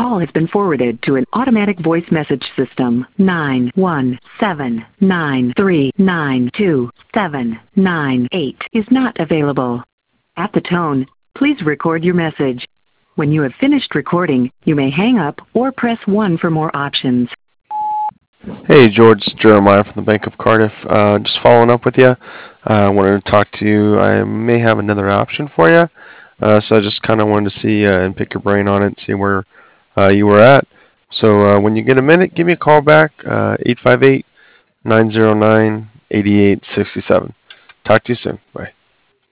call has been forwarded to an automatic voice message system. 917-939-2798 is not available. At the tone, please record your message. When you have finished recording, you may hang up or press 1 for more options. Hey, George, it's Jeremiah from the Bank of Cardiff. Just following up with you. I wanted to talk to you. I may have another option for you. So I just kind of wanted to see and pick your brain on it, see where you were at. So when you get a minute, give me a call back, 858-909-8867. Talk to you soon. Bye.